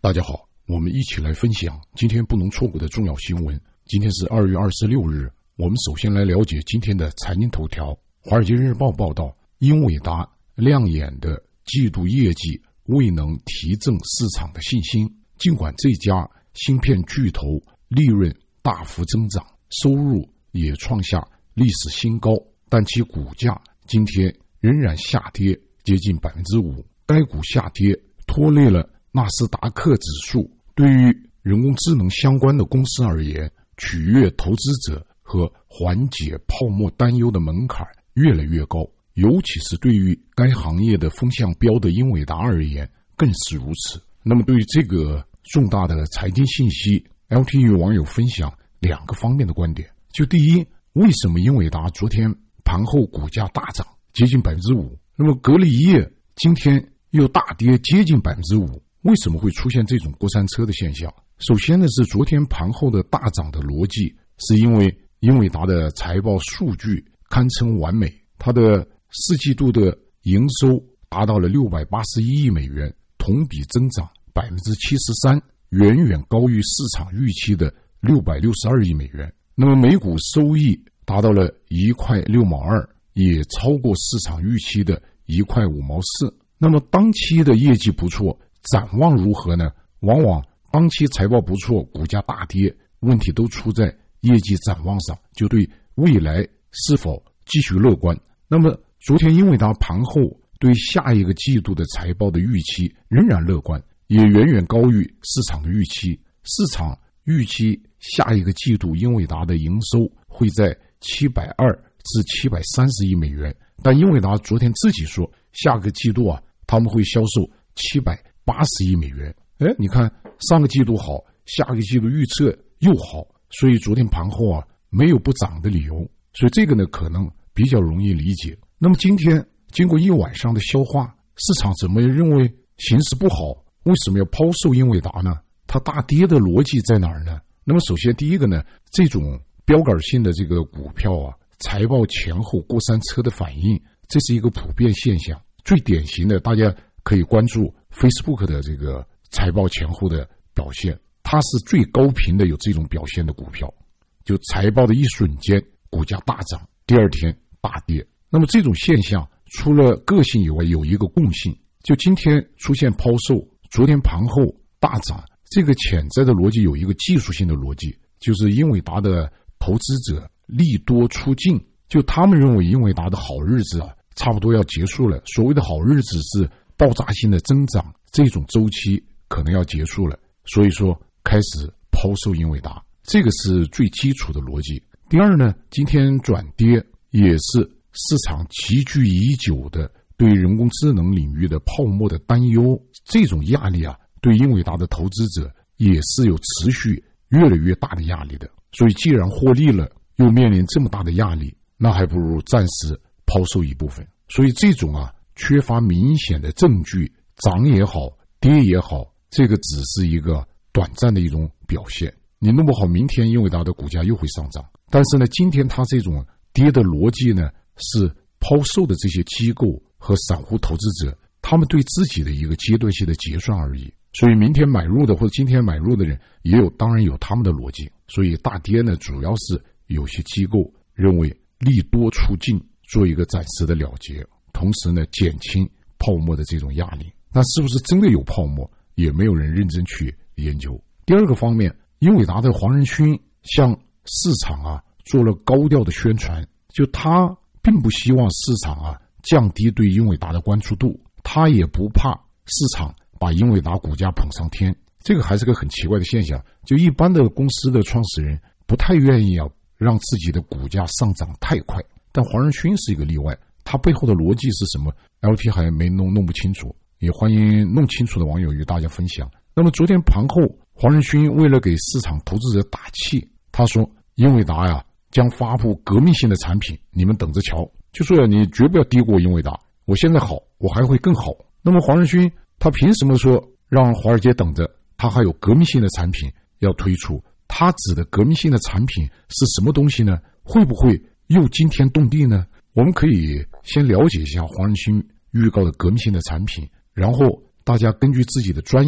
大家好，我们一起来分享今天不能错过的重要新闻。今天是2月26日，我们首先来了解今天的财经头条。华尔街日报报道，英伟达亮眼的季度业绩未能提振市场的信心，尽管这家芯片巨头利润大幅增长，收入也创下历史新高，但其股价今天仍然下跌接近 5%。 该股下跌拖累了纳斯达克指数。对于人工智能相关的公司而言，取悦投资者和缓解泡沫担忧的门槛越来越高，尤其是对于该行业的风向标的英伟达而言更是如此。那么对于这个重大的财经信息， LT 与网友分享2个方面的观点。就第一，为什么英伟达昨天盘后股价大涨接近 5%， 那么格力业今天又大跌接近 5%， 为什么会出现这种过山车的现象？首先呢，是昨天盘后的大涨的逻辑，是因为英伟达的财报数据堪称完美，它的4季度的营收达到了681亿美元，同比增长 73%， 远远高于市场预期的662亿美元。那么每股收益达到了1块6毛2，也超过市场预期的1块5毛4。那么当期的业绩不错，展望如何呢？往往当期财报不错，股价大跌，问题都出在业绩展望上，就对未来是否继续乐观。那么昨天英伟达盘后对下一个季度的财报的预期仍然乐观，也远远高于市场的预期。市场预期下一个季度英伟达的营收会在720至730亿美元，但英伟达昨天自己说下个季度他们会销售780亿美元。你看上个季度好，下个季度预测又好，所以昨天盘后没有不涨的理由，所以这个呢可能比较容易理解。那么今天经过一晚上的消化，市场怎么认为形势不好？为什么要抛售英伟达呢？它大跌的逻辑在哪儿呢？那么首先第一个呢，这种标杆性的这个股票财报前后过山车的反应，这是一个普遍现象。最典型的，大家可以关注 Facebook 的这个财报前后的表现，它是最高频的有这种表现的股票，就财报的一瞬间股价大涨，第二天大跌。那么这种现象除了个性以外，有一个共性，就今天出现抛售，昨天盘后大涨，这个潜在的逻辑有一个技术性的逻辑，就是英伟达的投资者利多出尽，就他们认为英伟达的好日子差不多要结束了。所谓的好日子是爆炸性的增长，这种周期可能要结束了，所以说开始抛售英伟达，这个是最基础的逻辑。第二呢，今天转跌也是市场积聚已久的对人工智能领域的泡沫的担忧，这种压力对英伟达的投资者也是有持续越来越大的压力的。所以既然获利了，又面临这么大的压力，那还不如暂时抛售一部分。所以这种缺乏明显的证据，涨也好跌也好，这个只是一个短暂的一种表现。你弄不好明天英伟达的股价又会上涨，但是呢，今天它这种跌的逻辑呢，是抛售的这些机构和散户投资者他们对自己的一个阶段性的结算而已。所以明天买入的或者今天买入的人当然有他们的逻辑。所以大跌呢，主要是有些机构认为利多出尽，做一个暂时的了结，同时呢减轻泡沫的这种压力。那是不是真的有泡沫，也没有人认真去研究。第二个方面，英伟达的黄仁勋向市场做了高调的宣传，就他并不希望市场降低对英伟达的关注度，他也不怕市场把英伟达股价捧上天。这个还是个很奇怪的现象，就一般的公司的创始人不太愿意让自己的股价上涨太快，但黄仁勋是一个例外。他背后的逻辑是什么 ？LT 还没弄不清楚，也欢迎弄清楚的网友与大家分享。那么昨天盘后，黄仁勋为了给市场投资者打气，他说英伟达将发布革命性的产品，你们等着瞧。就说你绝不要低估英伟达，我现在好，我还会更好。那么黄仁勋他凭什么说让华尔街等着？他还有革命性的产品要推出，他指的革命性的产品是什么东西呢？会不会又惊天动地呢？我们可以先了解一下黄仁勋预告的革命性的产品，然后大家根据自己的专业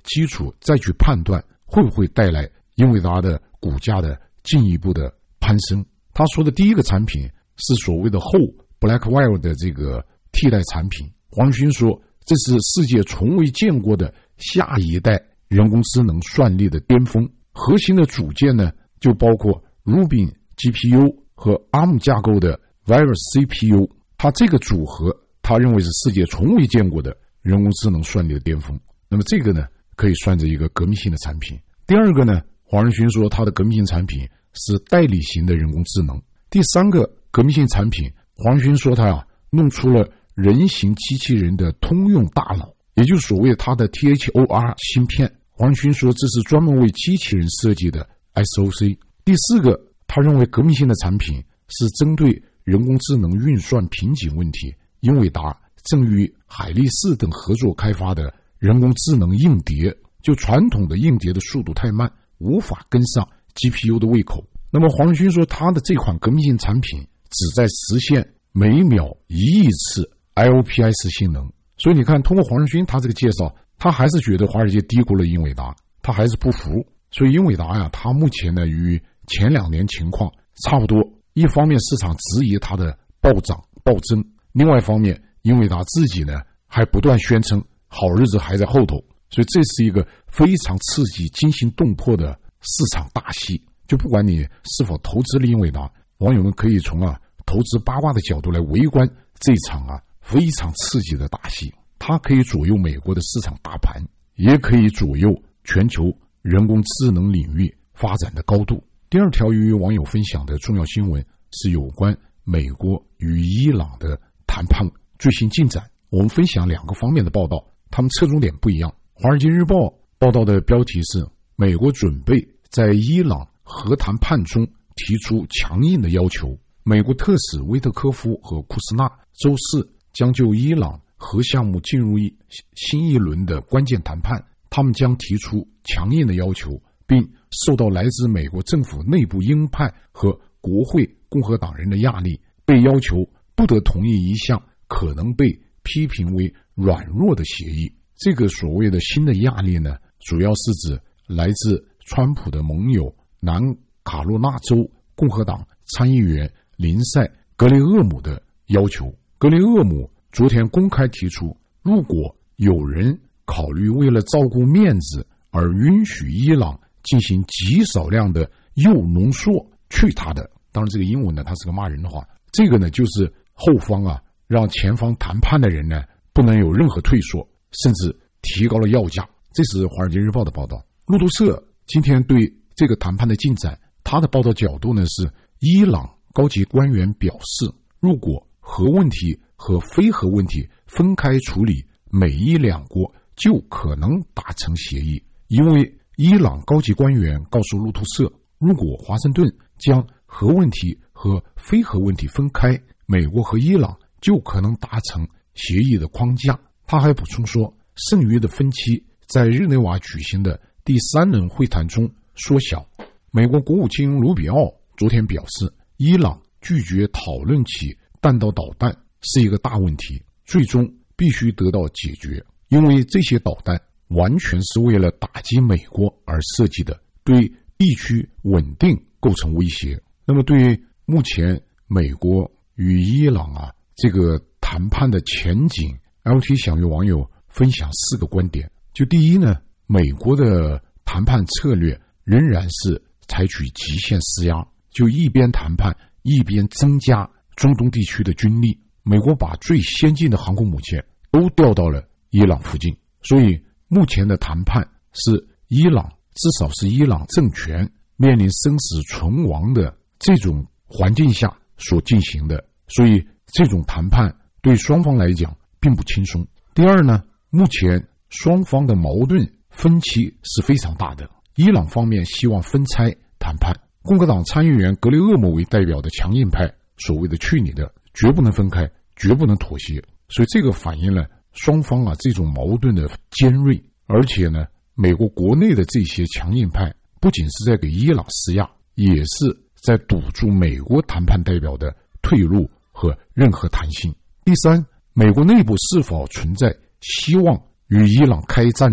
基础再去判断会不会带来英伟达的股价的进一步的攀升。他说的第一个产品是所谓的后 Blackwell 的这个替代产品。黄仁勋说，这是世界从未见过的下一代人工智能算力的巅峰。核心的组件呢，就包括 Rubin GPU 和 ARM 架构的 Virus CPU。它这个组合，他认为是世界从未见过的人工智能算力的巅峰。那么这个呢，可以算是一个革命性的产品。第二个呢，黄仁勋说他的革命性产品是代理型的人工智能。第三个革命性产品，黄仁勋说他弄出了人形机器人的通用大脑，也就是所谓他的 THOR 芯片。黄仁勋说这是专门为机器人设计的 SoC。第四个，他认为革命性的产品是针对人工智能运算瓶颈问题，英伟达正与海力士等合作开发的人工智能硬碟，就传统的硬碟的速度太慢，无法跟上 GPU 的胃口。那么黄仁勋说他的这款革命性产品旨在实现每秒1亿次 IOPS 性能。所以你看，通过黄仁勋他这个介绍，他还是觉得华尔街低估了英伟达，他还是不服。所以英伟达他目前呢与前2年情况差不多。一方面市场质疑它的暴涨暴增，另外一方面英伟达自己呢还不断宣称好日子还在后头。所以这是一个非常刺激惊心动魄的市场大戏。就不管你是否投资了英伟达，网友们可以从投资八卦的角度来围观这场非常刺激的大戏。它可以左右美国的市场大盘，也可以左右全球人工智能领域发展的高度。第二条与网友分享的重要新闻是有关美国与伊朗的谈判最新进展。我们分享2个方面的报道，他们侧重点不一样。华尔街日报报道的标题是美国准备在伊朗核谈判中提出强硬的要求。美国特使威特科夫和库斯纳周四将就伊朗核项目进入新一轮的关键谈判，他们将提出强硬的要求，并受到来自美国政府内部鹰派和国会共和党人的压力，被要求不得同意一项可能被批评为软弱的协议。这个所谓的新的压力呢，主要是指来自川普的盟友南卡罗纳州共和党参议员林赛·格雷厄姆的要求。格雷厄姆昨天公开提出，如果有人考虑为了照顾面子而允许伊朗进行极少量的铀浓缩，去他的。当然这个英文呢，它是个骂人的话。这个呢，就是后方让前方谈判的人呢不能有任何退缩，甚至提高了要价。这是华尔街日报的报道。路透社今天对这个谈判的进展，他的报道角度呢是，伊朗高级官员表示，如果核问题和非核问题分开处理，美伊2国就可能达成协议。因为伊朗高级官员告诉路透社，如果华盛顿将核问题和非核问题分开，美国和伊朗就可能达成协议的框架。他还补充说，剩余的分歧在日内瓦举行的第3轮会谈中缩小。美国国务卿卢比奥昨天表示，伊朗拒绝讨论起弹道导弹是一个大问题，最终必须得到解决，因为这些导弹完全是为了打击美国而设计的，对地区稳定构成威胁。那么对于目前美国与伊朗这个谈判的前景， LT 想与网友分享4个观点。就第一呢，美国的谈判策略仍然是采取极限施压，就一边谈判一边增加中东地区的军力。美国把最先进的航空母舰都调到了伊朗附近，所以目前的谈判是伊朗，至少是伊朗政权面临生死存亡的这种环境下所进行的，所以这种谈判对双方来讲并不轻松。第二呢，目前双方的矛盾分歧是非常大的。伊朗方面希望分拆谈判，共和党参议员格雷厄姆为代表的强硬派所谓的去你的，绝不能分开，绝不能妥协。所以这个反映了双方这种矛盾的尖锐。而且呢，美国国内的这些强硬派不仅是在给伊朗施压，也是在堵住美国谈判代表的退路和任何弹性。第三，美国内部是否存在希望与伊朗开战的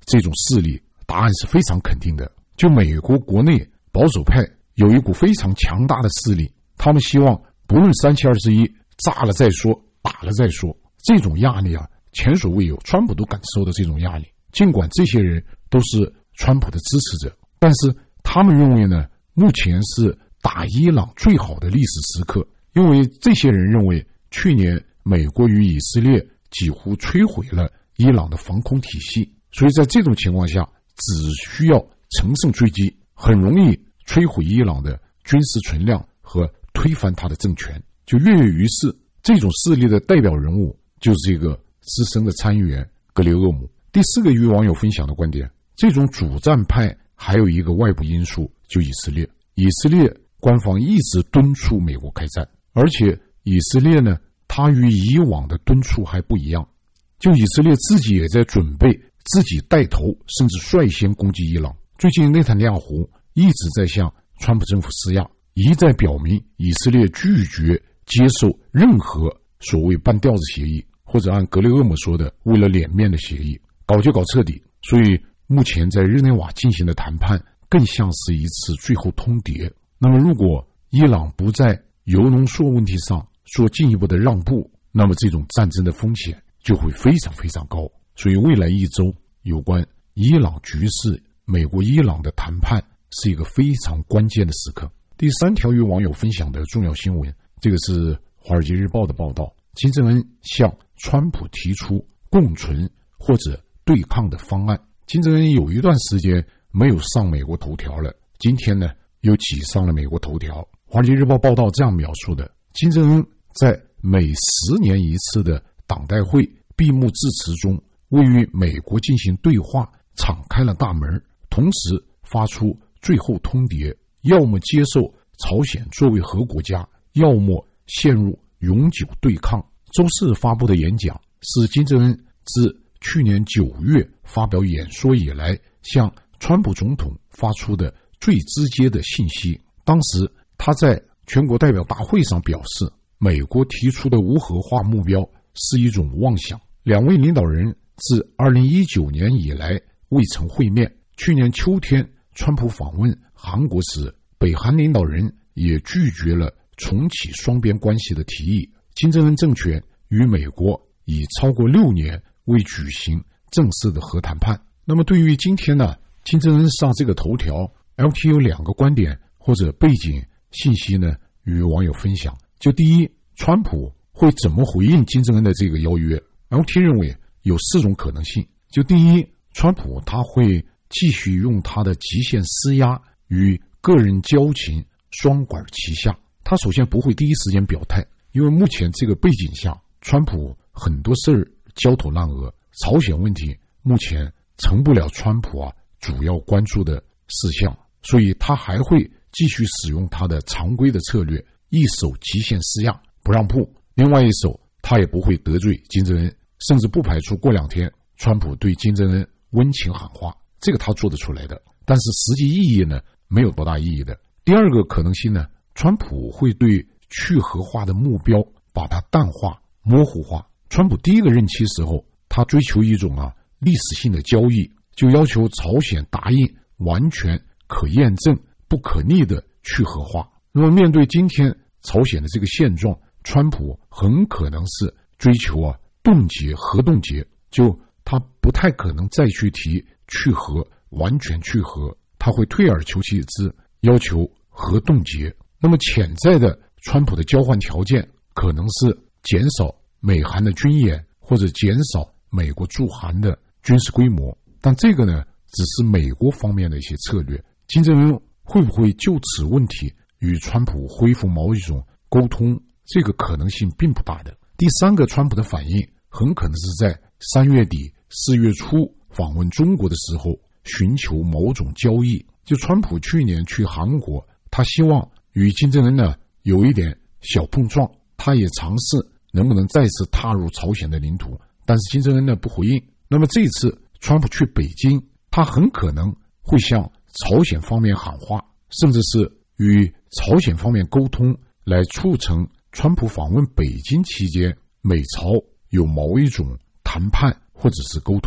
这种势力？答案是非常肯定的。就美国国内保守派有一股非常强大的势力，他们希望不论3·7·21炸了再说，打了再说。这种压力啊，前所未有，川普都感受到这种压力。尽管这些人都是川普的支持者，但是他们认为呢，目前是打伊朗最好的历史时刻，因为这些人认为去年美国与以色列几乎摧毁了伊朗的防空体系，所以在这种情况下，只需要乘胜追击，很容易摧毁伊朗的军事存量和推翻他的政权，就跃跃欲试。这种势力的代表人物就是这个资深的参议员格雷厄姆。第四个与网友分享的观点，这种主战派还有一个外部因素，就以色列。以色列官方一直敦促美国开战，而且以色列呢，它与以往的敦促还不一样，就以色列自己也在准备自己带头甚至率先攻击伊朗。最近内塔尼亚胡一直在向川普政府施压，一再表明以色列拒绝接受任何所谓半吊子协议，或者按格雷厄姆说的为了脸面的协议，搞就搞彻底。所以目前在日内瓦进行的谈判更像是一次最后通牒。那么如果伊朗不在铀浓缩问题上做进一步的让步，那么这种战争的风险就会非常非常高。所以未来一周有关伊朗局势，美国伊朗的谈判是一个非常关键的时刻。第三条与网友分享的重要新闻，这个是华尔街日报的报道，金正恩向川普提出共存或者对抗的方案。金正恩有一段时间没有上美国头条了，今天呢又挤上了美国头条。华尔街日报报道这样描述的，金正恩在每10年一次的党代会闭幕致辞中，为与美国进行对话敞开了大门，同时发出最后通牒，要么接受朝鲜作为核国家，要么陷入永久对抗。周四发布的演讲是金正恩自去年9月发表演说以来向川普总统发出的最直接的信息。当时他在全国代表大会上表示，美国提出的无核化目标是一种妄想。两位领导人自2019年以来未曾会面。去年秋天川普访问韩国时，北韩领导人也拒绝了重启双边关系的提议。金正恩政权与美国已超过6年未举行正式的核谈判。那么对于今天呢，金正恩上这个头条， LT 有2个观点或者背景信息呢与网友分享。就第一，川普会怎么回应金正恩的这个邀约？ LT 认为有4种可能性。就第一，川普他会继续用他的极限施压与个人交情双管齐下。他首先不会第一时间表态，因为目前这个背景下，川普很多事儿焦头烂额，朝鲜问题目前成不了川普主要关注的事项，所以他还会继续使用他的常规的策略，一手极限施压不让步，另外一手他也不会得罪金正恩，甚至不排除过2天川普对金正恩温情喊话，这个他做得出来的。但是实际意义呢，没有多大意义的。第二个可能性呢，川普会对去核化的目标把它淡化模糊化。川普第一个任期时候，他追求一种历史性的交易，就要求朝鲜答应完全可验证不可逆的去核化。那么面对今天朝鲜的这个现状，川普很可能是追求冻结核冻结，就他不太可能再去提去核完全去核，他会退而求其次，要求核冻结。那么潜在的川普的交换条件可能是减少美韩的军演，或者减少美国驻韩的军事规模。但这个呢，只是美国方面的一些策略。金正恩会不会就此问题与川普恢复某一种沟通，这个可能性并不大的。第三个，川普的反应很可能是在3月底4月初访问中国的时候寻求某种交易。就川普去年去韩国，他希望与金正恩呢有一点小碰撞，他也尝试能不能再次踏入朝鲜的领土，但是金正恩呢不回应。那么这次川普去北京，他很可能会向朝鲜方面喊话，甚至是与朝鲜方面沟通，来促成川普访问北京期间美朝有某一种谈判或者是沟通。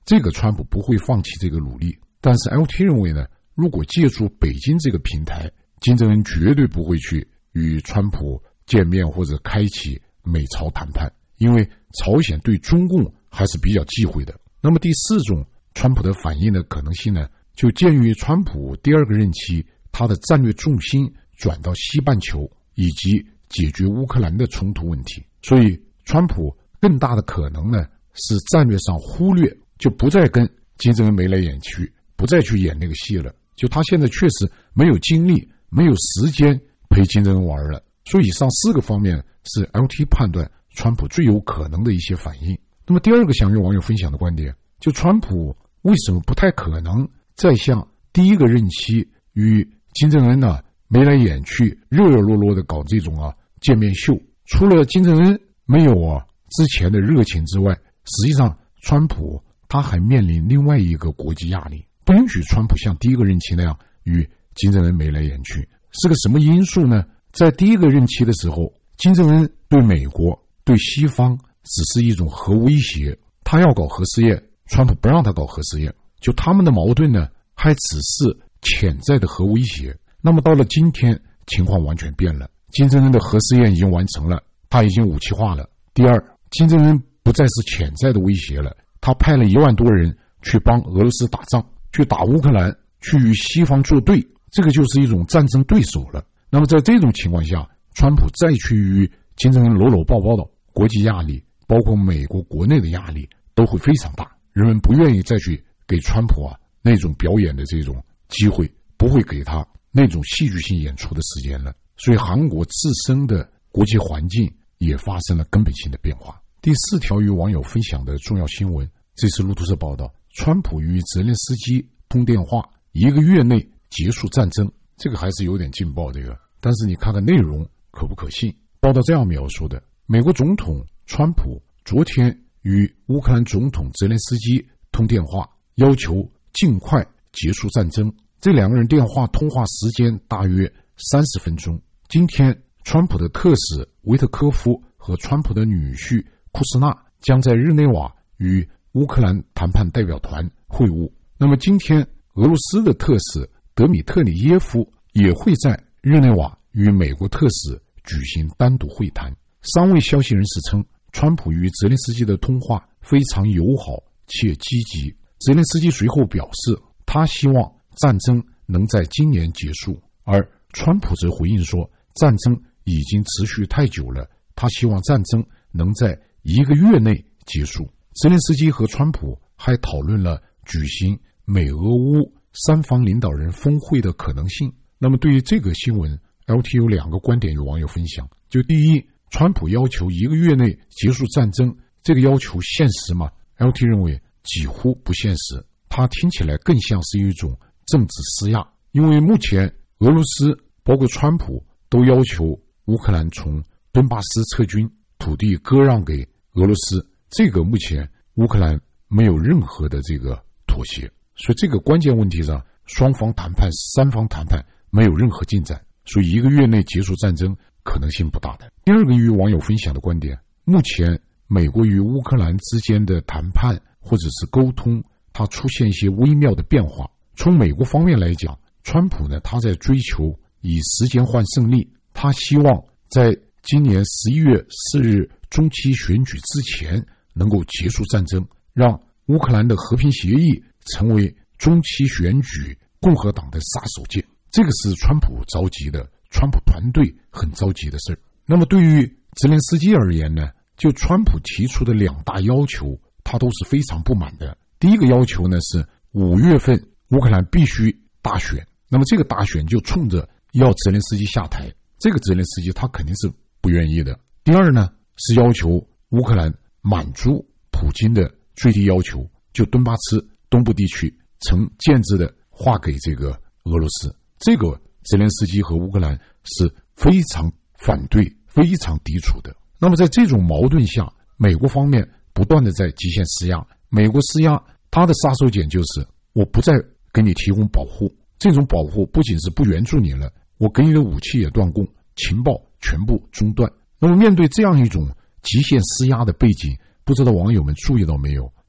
这个川普不会放弃这个努力。但是 LT 认为呢，如果借助北京这个平台，金正恩绝对不会去与川普见面或者开启美朝谈判，因为朝鲜对中共还是比较忌讳的。那么第四种川普的反应的可能性呢，就鉴于川普第二个任期他的战略重心转到西半球以及解决乌克兰的冲突问题，所以川普更大的可能呢是战略上忽略，就不再跟金正恩眉来眼去，不再去演那个戏了。就他现在确实没有精力没有时间陪金正恩玩了。所以以上4个方面是 LT 判断川普最有可能的一些反应。那么第二个想与网友分享的观点，就川普为什么不太可能再像第一个任期与金正恩呢眉来眼去热热络络的搞这种见面秀，除了金正恩没有之前的热情之外，实际上川普他还面临另外一个国际压力，不允许川普像第一个任期那样与金正恩眉来眼去。是个什么因素呢？在第一个任期的时候，金正恩对美国对西方只是一种核威胁，他要搞核试验，川普不让他搞核试验，就他们的矛盾呢还只是潜在的核威胁。那么到了今天情况完全变了，金正恩的核试验已经完成了，他已经武器化了。第二，金正恩不再是潜在的威胁了，他派了1万多人去帮俄罗斯打仗，去打乌克兰，去与西方作对，这个就是一种战争对手了。那么在这种情况下，川普再去与金正恩搂搂抱抱的，国际压力包括美国国内的压力都会非常大，人们不愿意再去给川普那种表演的这种机会，不会给他那种戏剧性演出的时间了。所以韩国自身的国际环境也发生了根本性的变化。第4条与网友分享的重要新闻，这是路透社报道，川普与泽连斯基通电话，1个月内结束战争。这个还是有点劲爆，这个，但是你看看内容可不可信。报道这样描述的，美国总统川普昨天与乌克兰总统泽连斯基通电话，要求尽快结束战争。这2个人电话通话时间大约30分钟。今天川普的特使维特科夫和川普的女婿库斯纳将在日内瓦与乌克兰谈判代表团会晤。那么今天俄罗斯的特使德米特里耶夫也会在日内瓦与美国特使举行单独会谈。3位消息人士称，川普与泽连斯基的通话非常友好且积极。泽连斯基随后表示，他希望战争能在今年结束，而川普则回应说，战争已经持续太久了，他希望战争能在1个月内结束。泽连斯基和川普还讨论了举行美俄乌3方领导人峰会的可能性。那么对于这个新闻， LT 有2个观点与网友分享。就第一，川普要求1个月内结束战争，这个要求现实吗？ LT 认为几乎不现实，它听起来更像是一种政治施压。因为目前俄罗斯包括川普都要求乌克兰从顿巴斯撤军，土地割让给俄罗斯，这个目前乌克兰没有任何的这个妥协，所以这个关键问题上，双方谈判3方谈判没有任何进展，所以1个月内结束战争可能性不大的。第2个与网友分享的观点，目前美国与乌克兰之间的谈判或者是沟通，它出现一些微妙的变化。从美国方面来讲，川普呢，他在追求以时间换胜利，他希望在今年11月4日中期选举之前能够结束战争，让乌克兰的和平协议成为中期选举共和党的杀手锏。这个是川普着急的，川普团队很着急的事。那么对于泽连斯基而言呢，就川普提出的2大要求，他都是非常不满的。第一个要求呢是5月份乌克兰必须大选，那么这个大选就冲着要泽连斯基下台，这个泽连斯基他肯定是不愿意的。第2呢是要求乌克兰满足普京的最低要求，就顿巴斯东部地区曾建制的划给这个俄罗斯，这个泽连斯基和乌克兰是非常反对非常抵触的。那么在这种矛盾下，美国方面不断的在极限施压，美国施压他的杀手锏就是我不再给你提供保护，这种保护不仅是不援助你了，我给你的武器也断供，情报全部中断。那么面对这样一种极限施压的背景，不知道网友们注意到没有，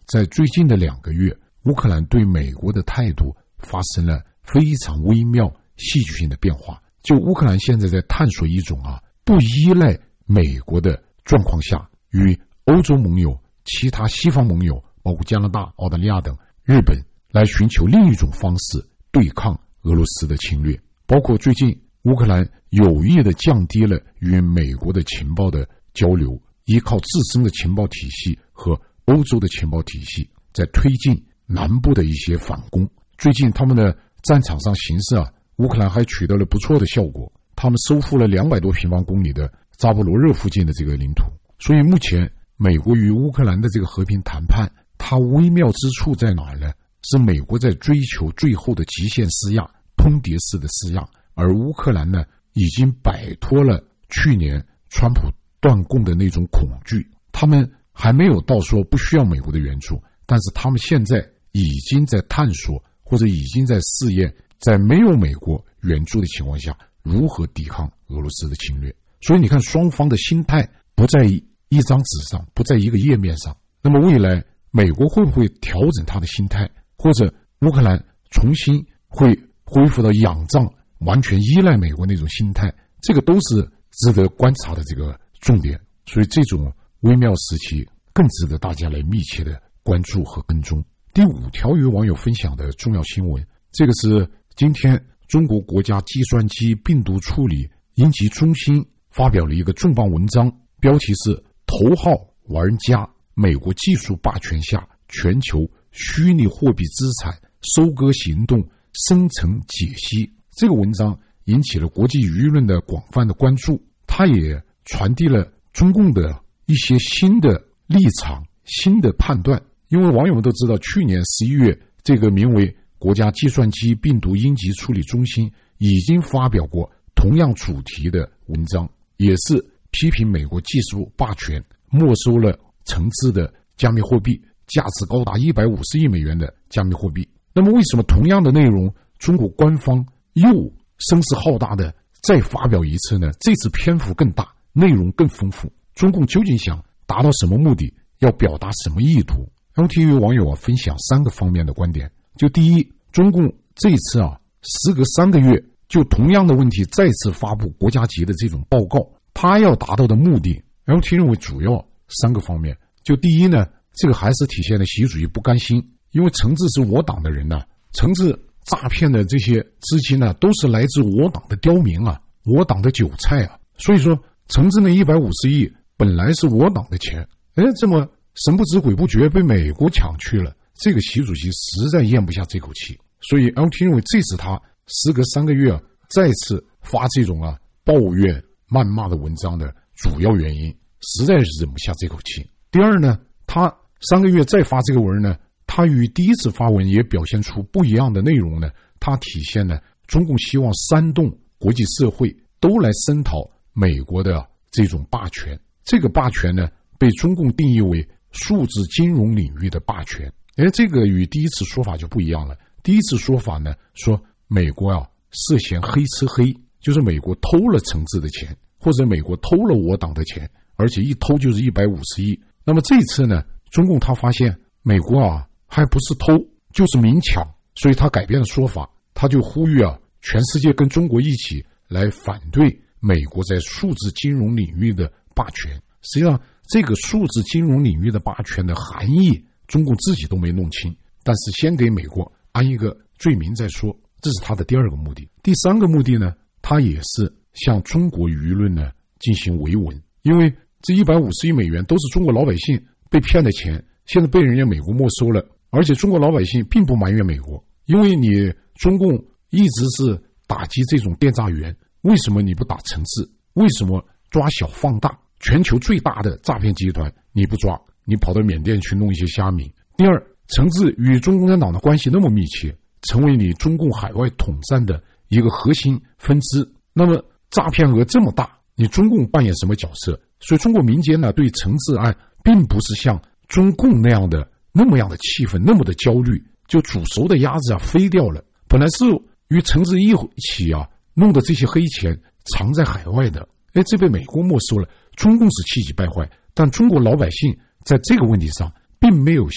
在最近的2个月，乌克兰对美国的态度发生了非常微妙戏剧性的变化。就乌克兰现在在探索一种不依赖美国的状况下，与欧洲盟友、其他西方盟友，包括加拿大、澳大利亚等、日本，来寻求另一种方式对抗俄罗斯的侵略。包括最近乌克兰有意地降低了与美国的情报的交流，依靠自身的情报体系和欧洲的情报体系，在推进南部的一些反攻。最近他们的战场上形势乌克兰还取得了不错的效果，他们收复了200多平方公里的扎波罗热附近的这个领土。所以目前美国与乌克兰的这个和平谈判，它微妙之处在哪呢？是美国在追求最后的极限施压，通牒式的施压，而乌克兰呢，已经摆脱了去年川普断供的那种恐惧。他们还没有到说不需要美国的援助，但是他们现在已经在探索，或者已经在试验，在没有美国援助的情况下，如何抵抗俄罗斯的侵略。所以你看，双方的心态不在一张纸上，不在一个页面上。那么未来美国会不会调整他的心态，或者乌克兰重新会恢复到仰仗、完全依赖美国那种心态，这个都是值得观察的这个重点。所以这种微妙时期更值得大家来密切的关注和跟踪。第5条与网友分享的重要新闻，这个是今天中国国家计算机病毒处理应急中心发表了一个重磅文章，标题是头号玩家，美国技术霸权下全球虚拟货币资产收割行动深层解析。这个文章引起了国际舆论的广泛的关注，它也传递了中共的一些新的立场、新的判断。因为网友们都知道，去年11月这个名为国家计算机病毒应急处理中心已经发表过同样主题的文章，也是批评美国技术霸权，没收了橙汁的加密货币，价值高达150亿美元的加密货币。那么为什么同样的内容，中国官方又声势浩大的再发表一次呢？这次篇幅更大，内容更丰富，中共究竟想达到什么目的，要表达什么意图？LTV 网友分享3个方面的观点。就第一，中共这一次时隔3个月就同样的问题再次发布国家级的这种报告，他要达到的目的 LT 认为主要3个方面。就第一呢，这个还是体现了习主席不甘心，因为橙汁是我党的人橙汁诈骗的这些资金都是来自我党的刁民我党的韭菜所以说橙汁那150亿本来是我党的钱，这么神不知鬼不觉被美国抢去了，这个习主席实在咽不下这口气。所以 LT 认为这是他时隔3个月再次发这种抱怨谩骂的文章的主要原因，实在是忍不下这口气。第二呢，他3个月再发这个文呢，他与第一次发文也表现出不一样的内容呢，它体现了中共希望煽动国际社会都来声讨美国的这种霸权。这个霸权呢，被中共定义为数字金融领域的霸权。这个与第一次说法就不一样了。第一次说法呢，说美国涉嫌黑吃黑，就是美国偷了橙汁的钱，或者美国偷了我党的钱，而且一偷就是150亿。那么这一次呢，中共他发现美国还不是偷，就是明抢，所以他改变了说法，他就呼吁全世界跟中国一起来反对美国在数字金融领域的霸权。实际上这个数字金融领域的霸权的含义中共自己都没弄清，但是先给美国安一个罪名再说，这是他的第2个目的。第3个目的呢，他也是向中国舆论呢进行维稳，因为这150亿美元都是中国老百姓被骗的钱，现在被人家美国没收了，而且中国老百姓并不埋怨美国，因为你中共一直是打击这种电诈员，为什么你不打橙汁？为什么抓小放大？全球最大的诈骗集团你不抓，你跑到缅甸去弄一些虾米。第二，橙汁与中共产党的关系那么密切，成为你中共海外统战的一个核心分支，那么诈骗额这么大，你中共扮演什么角色？所以中国民间呢，对橙汁案并不是像中共那么样的气愤，那么的焦虑，就煮熟的鸭子飞掉了。本来是与橙汁一起弄的这些黑钱藏在海外的，这被美国没收了，中共是气急败坏，但中国老百姓在这个问题上并没有像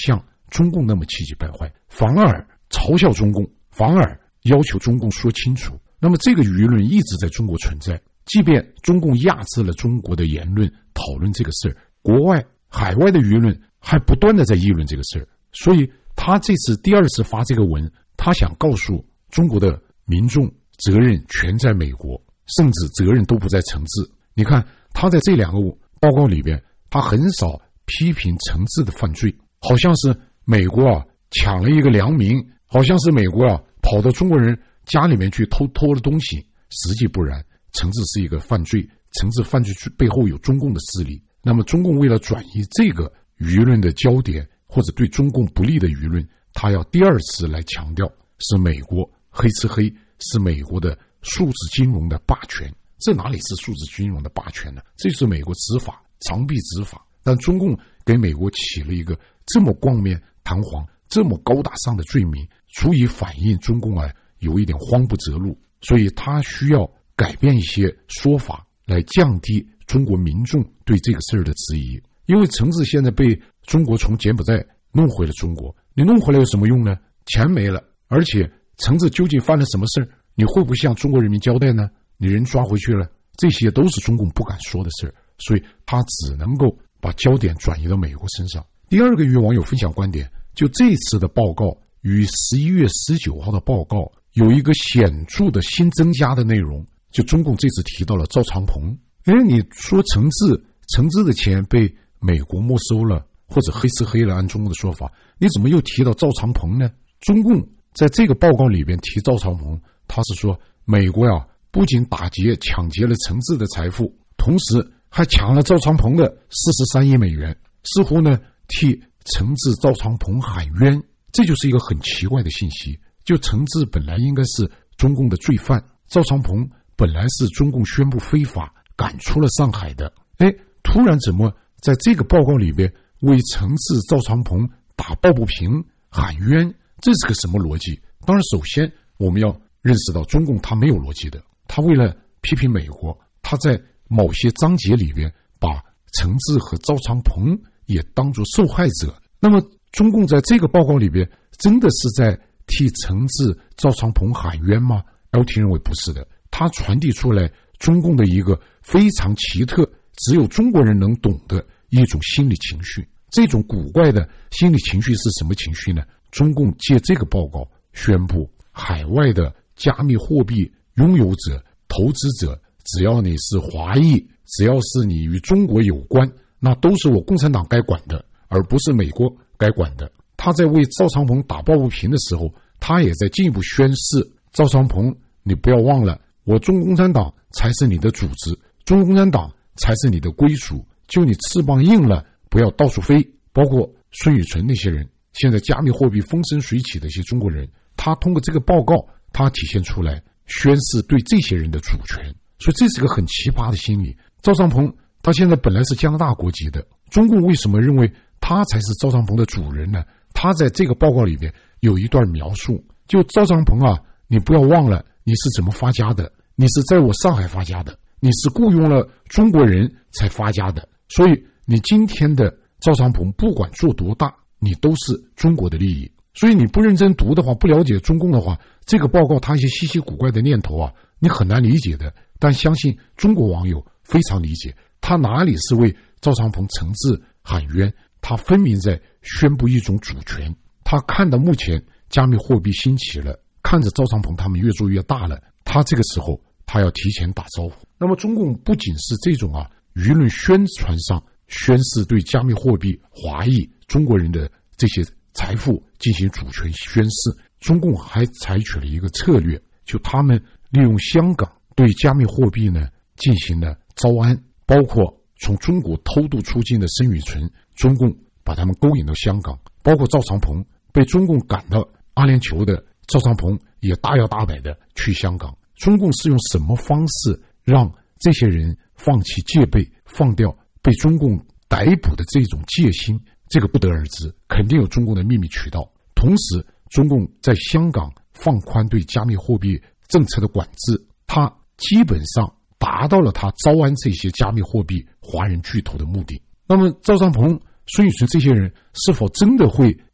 中共那么气急败坏，反而嘲笑中共，反而要求中共说清楚。那么这个舆论一直在中国存在，即便中共压制了中国的言论讨论这个事儿，国外海外的舆论还不断的在议论这个事儿。所以他这次第二次发这个文，他想告诉中国的民众，责任全在美国，甚至责任都不在惩治。你看他在这两个报告里边，他很少批评惩治的犯罪，好像是美国抢了一个良民，好像是美国跑到中国人家里面去偷了东西，实际不然，惩治是一个犯罪，惩治犯罪背后有中共的势力。那么中共为了转移这个舆论的焦点，或者对中共不利的舆论，他要第二次来强调是美国黑吃黑，是美国的数字金融的霸权。这哪里是数字金融的霸权呢？这就是美国执法，长臂执法。但中共给美国起了一个这么冠冕堂皇、这么高大上的罪名，足以反映中共有一点慌不择路，所以他需要改变一些说法来降低中国民众对这个事儿的质疑。因为橙子现在被中国从柬埔寨弄回了中国，你弄回来有什么用呢？钱没了，而且橙子究竟犯了什么事儿，你会不会向中国人民交代呢？你人抓回去了，这些都是中共不敢说的事儿，所以他只能够把焦点转移到美国身上。第二个与网友分享观点，就这次的报告与11月19号的报告有一个显著的新增加的内容，就中共这次提到了赵长鹏。你说橙子的钱被美国没收了，或者黑吃黑了，按中共的说法，你怎么又提到赵长鹏呢？中共在这个报告里边提赵长鹏，他是说美国不仅抢劫了橙子的财富，同时还抢了赵长鹏的43亿美元，似乎呢替橙子赵长鹏喊冤。这就是一个很奇怪的信息，就橙子本来应该是中共的罪犯，赵长鹏本来是中共宣布非法赶出了上海的，突然怎么在这个报告里边为橙子赵长鹏打抱不平喊冤？这是个什么逻辑？当然首先我们要认识到中共他没有逻辑的，他为了批评美国，他在某些章节里边把橙子和赵长鹏也当作受害者。那么中共在这个报告里边真的是在替橙子赵长鹏喊冤吗？ LT 认为不是的，他传递出来中共的一个非常奇特，只有中国人能懂的一种心理情绪。这种古怪的心理情绪是什么情绪呢？中共借这个报告宣布，海外的加密货币拥有者、投资者，只要你是华裔，只要是你与中国有关，那都是我共产党该管的，而不是美国该管的。他在为赵长鹏打抱不平的时候，他也在进一步宣示，赵长鹏你不要忘了，我中国共产党才是你的组织，中国共产党才是你的归属，就你翅膀硬了不要到处飞。包括孙宇晨那些人，现在加密货币风生水起的一些中国人，他通过这个报告，他体现出来宣示对这些人的主权。所以这是个很奇葩的心理。赵长鹏他现在本来是加拿大国籍的，中共为什么认为他才是赵长鹏的主人呢？他在这个报告里面有一段描述，就赵长鹏你不要忘了你是怎么发家的，你是在我上海发家的，你是雇佣了中国人才发家的，所以你今天的赵长鹏不管做多大，你都是中国的利益。所以你不认真读的话，不了解中共的话，这个报告它一些稀奇古怪的念头你很难理解的。但相信中国网友非常理解，他哪里是为赵长鹏惩治喊冤，他分明在宣布一种主权。他看到目前加密货币兴起了，看着赵长鹏他们越做越大了，他这个时候他要提前打招呼。那么中共不仅是这种舆论宣传上宣示对加密货币、华裔、中国人的这些财富进行主权宣示，中共还采取了一个策略，就他们利用香港对加密货币呢进行了招安，包括从中国偷渡出境的申宇纯，中共把他们勾引到香港，包括赵长鹏被中共赶到阿联酋的赵长鹏也大摇大摆的去香港。中共是用什么方式让这些人放弃戒备，放掉被中共逮捕的这种戒心？这个不得而知，肯定有中共的秘密渠道。同时中共在香港放宽对加密货币政策的管制，它基本上达到了他招安这些加密货币华人巨头的目的。那么赵长鹏、孙宇晨这些人是否真的会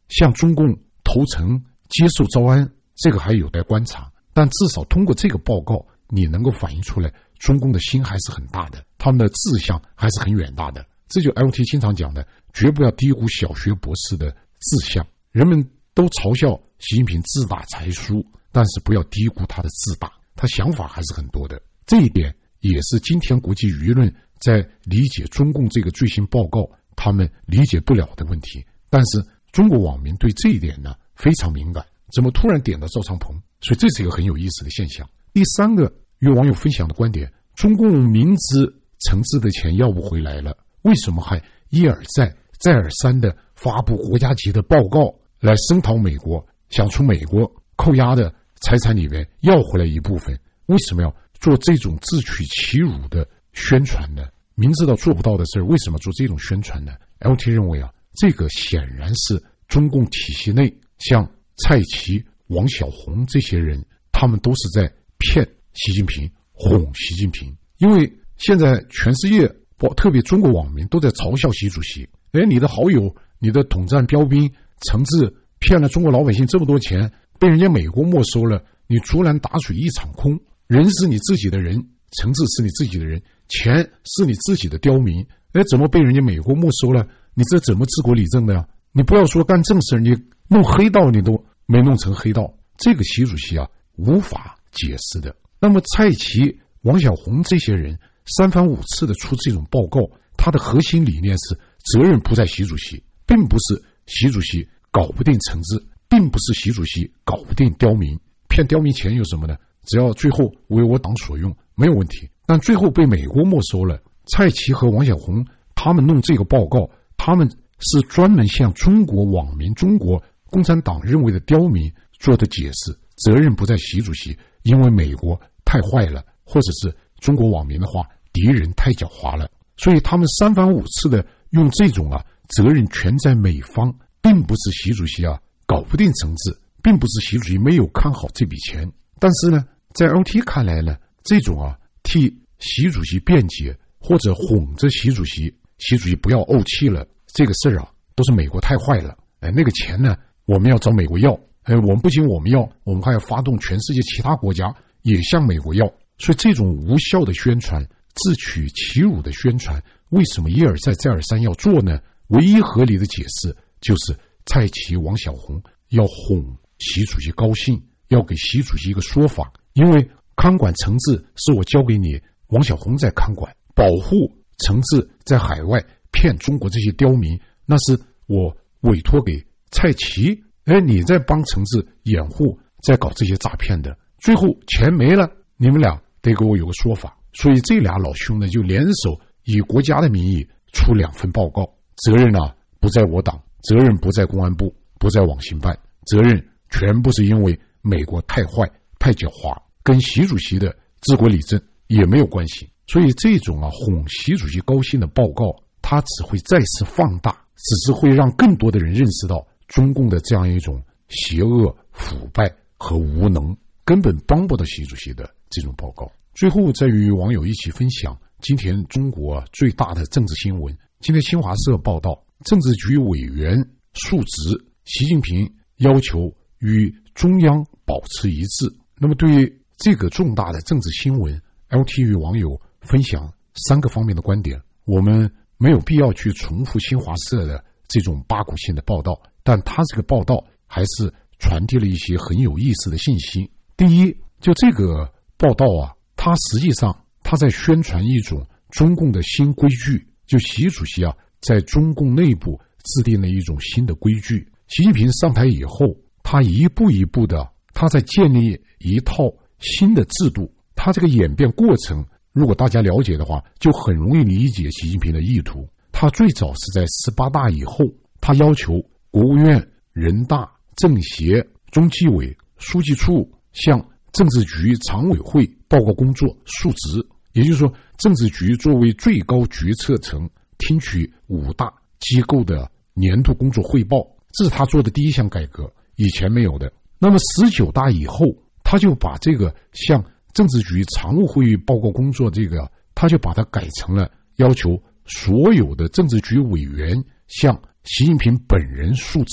向中共投诚接受招安，这个还有待观察。但至少通过这个报告，你能够反映出来中共的心还是很大的，他们的志向还是很远大的。这就 LT 经常讲的，绝不要低估小学博士的志向。人们都嘲笑习近平志大才疏，但是不要低估他的志大，他想法还是很多的。这一点也是今天国际舆论在理解中共这个最新报告他们理解不了的问题。但是中国网民对这一点呢非常敏感，怎么突然点到赵长鹏？所以这是一个很有意思的现象。第三个与网友分享的观点，中共明知惩治的钱要不回来了，为什么还一而再再而三的发布国家级的报告来声讨美国，想从美国扣押的财产里面要回来一部分？为什么要做这种自取其辱的宣传呢？明知道做不到的事，为什么做这种宣传呢？ LT 认为这个显然是中共体系内像蔡奇、王小红这些人，他们都是在骗习近平、哄习近平。因为现在全世界特别中国网民都在嘲笑习主席，你的好友、你的统战标兵陈志骗了中国老百姓这么多钱，被人家美国没收了，你竹篮打水一场空。人是你自己的人，陈志是你自己的人，钱是你自己的刁民，怎么被人家美国没收了？你这怎么治国理政的呀？你不要说干正事，你弄黑道你都没弄成黑道，这个习主席无法解释的。那么蔡奇、王小红这些人三番五次的出这种报告，他的核心理念是责任不在习主席，并不是习主席搞不定陈志，并不是习主席搞不定刁民。骗刁民钱有什么呢？只要最后为我党所用没有问题。但最后被美国没收了，蔡奇和王小红他们弄这个报告，他们是专门向中国网民、中国共产党认为的刁民做的解释，责任不在习主席，因为美国太坏了，或者是中国网民的话，敌人太狡猾了。所以他们三番五次的用这种责任全在美方，并不是习主席搞不定陈志，并不是习主席没有看好这笔钱。但是呢，在 LT 看来呢，这种替习主席辩解或者哄着习主席不要怄气了，这个事儿都是美国太坏了。那个钱呢，我们要找美国要，我们不仅我们要，我们还要发动全世界其他国家也向美国要。所以这种无效的宣传、自取其辱的宣传，为什么一而再再而三要做呢？唯一合理的解释就是蔡奇、王小红要哄习主席高兴，要给习主席一个说法。因为看管陈志是我交给你，王小红在看管，保护陈志在海外骗中国这些刁民，那是我委托给蔡奇，你在帮陈志掩护，在搞这些诈骗的，最后钱没了，你们俩得给我有个说法。所以这俩老兄呢就联手以国家的名义出2份报告，责任不在我党，责任不在公安部，不在网信办，责任全部是因为美国太坏太狡猾，跟习主席的治国理政也没有关系。所以这种哄习主席高兴的报告，它只会再次放大，只是会让更多的人认识到中共的这样一种邪恶、腐败和无能，根本帮不到习主席的这种报告。最后再与网友一起分享今天中国最大的政治新闻。今天新华社报道，政治局委员述职，习近平要求与中央保持一致。那么对于这个重大的政治新闻， LT 与网友分享3个方面的观点。我们没有必要去重复新华社的这种八股性的报道，但他这个报道还是传递了一些很有意思的信息。第一，就这个报道它实际上他在宣传一种中共的新规矩，就习主席在中共内部制定了一种新的规矩。习近平上台以后，他一步一步的他在建立一套新的制度，他这个演变过程如果大家了解的话，就很容易理解习近平的意图。他最早是在18大以后，他要求国务院、人大、政协、中纪委、书记处向政治局常委会报告工作述职，也就是说政治局作为最高决策层，听取5大机构的年度工作汇报，这是他做的第一项改革，以前没有的。那么19大以后，他就把这个向政治局常务会议报告工作这个，他就把它改成了要求所有的政治局委员向习近平本人述职。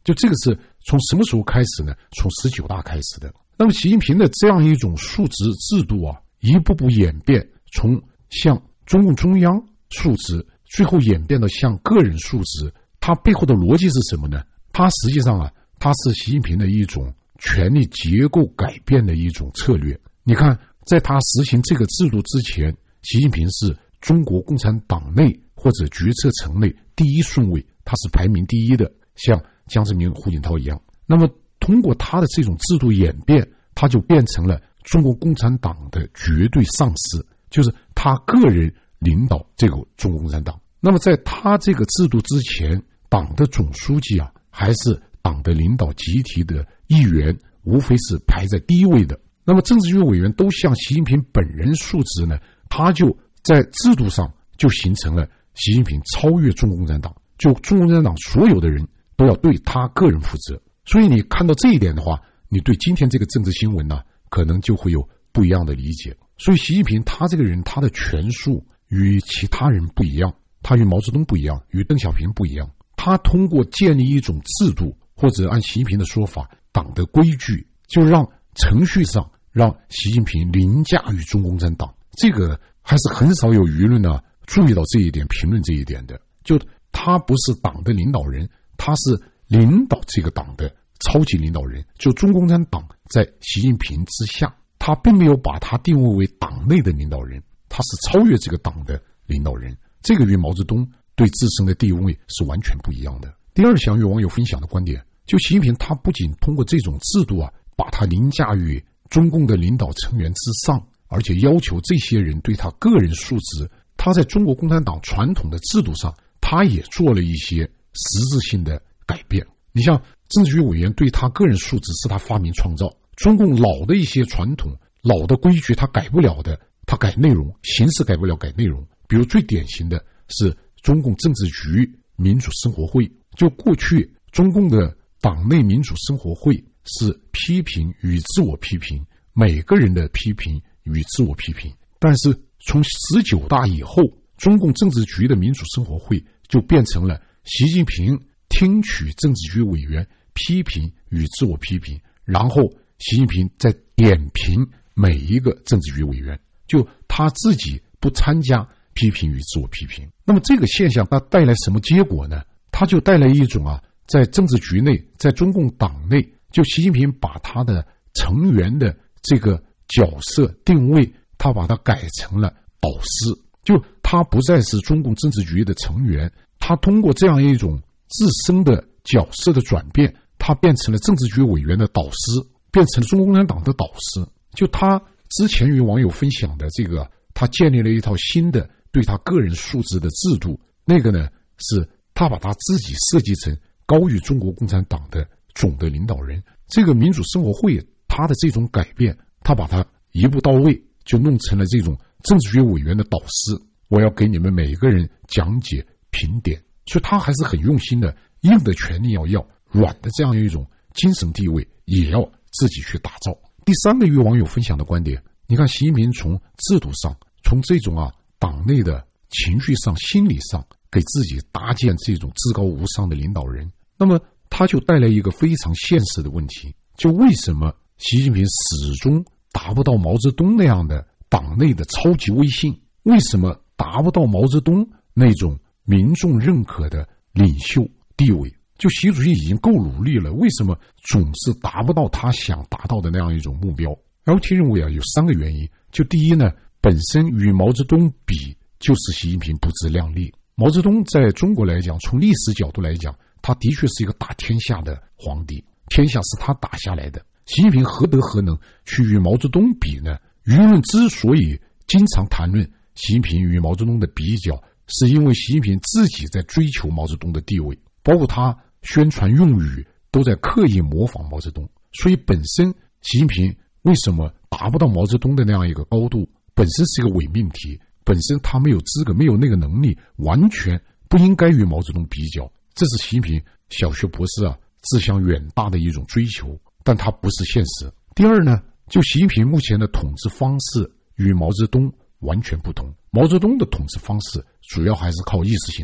就这个是从什么时候开始呢？从19大开始的。那么习近平的这样一种述职制度啊，一步步演变，从向中共中央述职，最后演变到向个人述职，它背后的逻辑是什么呢？它实际上啊，它是习近平的一种权力结构改变的一种策略。你看，在他实行这个制度之前，习近平是中国共产党内或者决策层内第一顺位，他是排名第一的，像江泽民、胡锦涛一样。那么通过他的这种制度演变，他就变成了中国共产党的绝对上司，就是他个人领导这个中国共产党。那么在他这个制度之前，党的总书记啊，还是党的领导集体的一员，无非是排在第一位的。那么政治局委员都向习近平本人述职呢，他就在制度上就形成了习近平超越中国共产党，就中国共产党所有的人都要对他个人负责。所以你看到这一点的话，你对今天这个政治新闻呢，可能就会有不一样的理解。所以习近平他这个人，他的权术与其他人不一样，他与毛泽东不一样，与邓小平不一样。他通过建立一种制度，或者按习近平的说法，党的规矩，就让程序上让习近平凌驾于中国共产党。这个还是很少有舆论呢注意到这一点，评论这一点的。就他不是党的领导人，他是领导这个党的超级领导人，就中国共产党在习近平之下，他并没有把他定位为党内的领导人，他是超越这个党的领导人。这个与毛泽东对自身的地位是完全不一样的。第二项与网友分享的观点，就习近平他不仅通过这种制度啊，把他凌驾于中共的领导成员之上，而且要求这些人对他个人述职。他在中国共产党传统的制度上，他也做了一些实质性的改变。你像政治局委员对他个人述职是他发明创造，中共老的一些传统、老的规矩他改不了的，他改内容，形式改不了，改内容。比如最典型的是中共政治局民主生活会，就过去中共的党内民主生活会是批评与自我批评，每个人的批评与自我批评。但是从19大以后，中共政治局的民主生活会就变成了习近平听取政治局委员批评与自我批评，然后习近平再点评每一个政治局委员，就他自己不参加批评与自我批评。那么这个现象它带来什么结果呢？它就带来一种在政治局内，在中共党内，就习近平把他的成员的这个角色定位，他把它改成了导师，就他不再是中共政治局的成员，他通过这样一种自身的角色的转变，他变成了政治局委员的导师，变成了中国共产党的导师。就他之前与网友分享的这个，他建立了一套新的对他个人述职的制度，那个呢是他把他自己设计成高于中国共产党的总的领导人。这个民主生活会他的这种改变，他把它一步到位，就弄成了这种政治局委员的导师，我要给你们每一个人讲解评点。所以他还是很用心的，硬的权利要，软的这样一种精神地位也要自己去打造。第三个与网友分享的观点，你看习近平从制度上，从这种党内的情绪上、心理上给自己搭建这种至高无上的领导人，那么他就带来一个非常现实的问题，就为什么习近平始终达不到毛泽东那样的党内的超级威信？为什么达不到毛泽东那种民众认可的领袖地位？就习主席已经够努力了，为什么总是达不到他想达到的那样一种目标？ LT 认为有3个原因。就第一呢，本身与毛泽东比，就是习近平不自量力。毛泽东在中国来讲，从历史角度来讲，他的确是一个打天下的皇帝，天下是他打下来的。习近平何德何能去与毛泽东比呢？舆论之所以经常谈论习近平与毛泽东的比较，是因为习近平自己在追求毛泽东的地位，包括他宣传用语都在刻意模仿毛泽东。所以本身习近平为什么达不到毛泽东的那样一个高度，本身是一个伪命题，本身他没有资格，没有那个能力，完全不应该与毛泽东比较。这是习近平小学博士志向远大的一种追求，但它不是现实。第二呢，就习近平目前的统治方式与毛泽东完全不同。毛泽东的统治方式主要还是靠意识形态，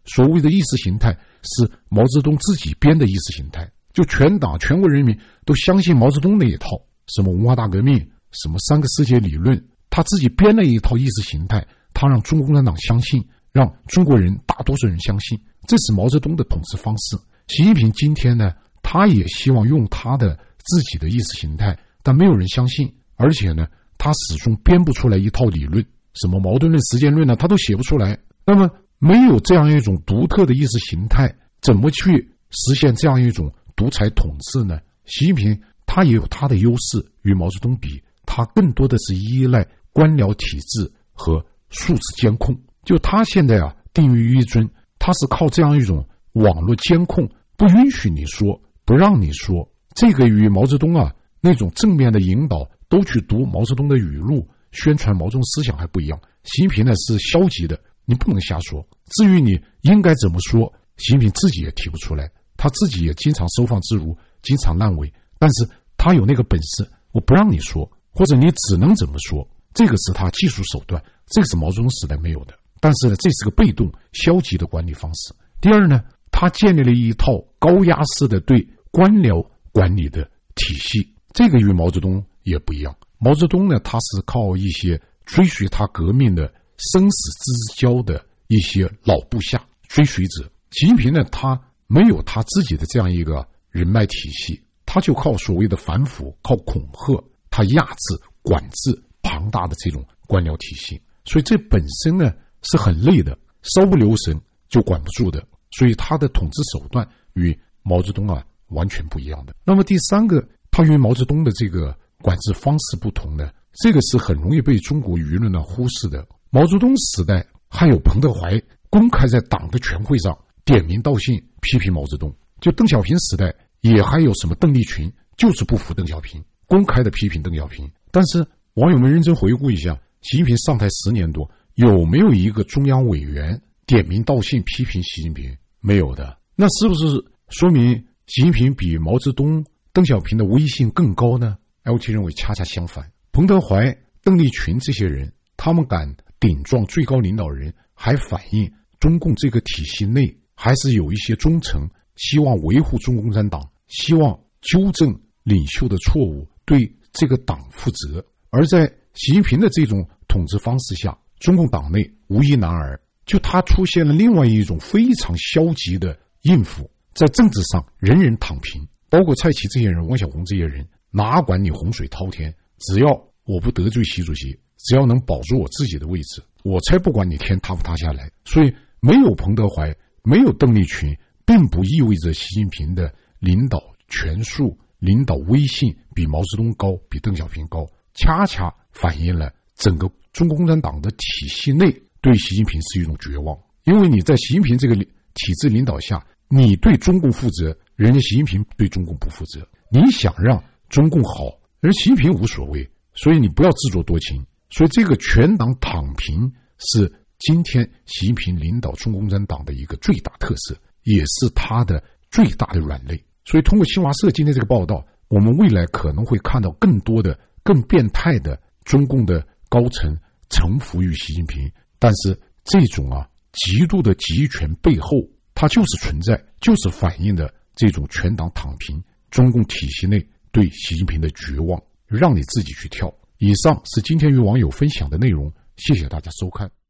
所谓的意识形态是毛泽东自己编的意识形态，就全党全国人民都相信毛泽东那一套，什么文化大革命，什么3个世界理论，他自己编了一套意识形态，他让中国共产党相信，让中国人大多数人相信，这是毛泽东的统治方式。习近平今天呢，他也希望用他的自己的意识形态，但没有人相信，而且呢，他始终编不出来一套理论，什么矛盾论、实践论呢，他都写不出来。那么没有这样一种独特的意识形态，怎么去实现这样一种独裁统治呢？习近平他也有他的优势，与毛泽东比，他更多的是依赖官僚体制和数字监控。就他现在定于一尊，他是靠这样一种网络监控，不允许你说，不让你说。这个与毛泽东那种正面的引导，都去读毛泽东的语录，宣传毛泽东思想还不一样。习近平呢是消极的，你不能瞎说。至于你应该怎么说，习近平自己也提不出来，他自己也经常收放自如，经常烂尾。但是他有那个本事，我不让你说，或者你只能怎么说，这个是他技术手段，这个是毛泽东时代没有的。但是呢，这是个被动消极的管理方式。第二呢，他建立了一套高压式的对官僚管理的体系，这个与毛泽东也不一样。毛泽东呢，他是靠一些追随他革命的生死之交的一些老部下追随者。习近平呢，他没有他自己的这样一个人脉体系，他就靠所谓的反腐，靠恐吓，他压制管制庞大的这种官僚体系，所以这本身呢是很累的，稍不留神就管不住的。所以他的统治手段与毛泽东完全不一样的。那么第三个，他与毛泽东的这个管制方式不同呢，这个是很容易被中国舆论忽视的。毛泽东时代还有彭德怀公开在党的全会上点名道姓批评毛泽东，就邓小平时代也还有什么邓丽群就是不服邓小平，公开的批评邓小平。但是网友们认真回顾一下，习近平上台10年多，有没有一个中央委员点名道姓批评习近平？没有的。那是不是说明习近平比毛泽东、邓小平的威信更高呢？ LT 认为恰恰相反。彭德怀、邓丽群这些人，他们敢顶撞最高领导人，还反映中共这个体系内还是有一些中层希望维护中国共产党，希望纠正领袖的错误，对这个党负责。而在习近平的这种统治方式下，中共党内无一男儿，就他出现了另外一种非常消极的应付，在政治上人人躺平，包括蔡奇这些人、王小红这些人，哪管你洪水滔天，只要我不得罪习主席，只要能保住我自己的位置，我才不管你天塌不塌下来。所以没有彭德怀，没有邓丽群，并不意味着习近平的领导权术、领导威信比毛泽东高，比邓小平高，恰恰反映了整个中国共产党的体系内对习近平是一种绝望。因为你在习近平这个体制领导下，你对中共负责，人家习近平对中共不负责。你想让中共好，人习近平无所谓，所以你不要自作多情。所以这个全党躺平是今天习近平领导中国共产党的一个最大特色，也是他的最大的软肋。所以通过新华社今天这个报道，我们未来可能会看到更多的更变态的中共的高层臣服于习近平。但是这种极度的集权背后，它就是存在，就是反映的这种全党躺平，中共体系内对习近平的绝望，让你自己去跳。以上是今天与网友分享的内容，谢谢大家收看。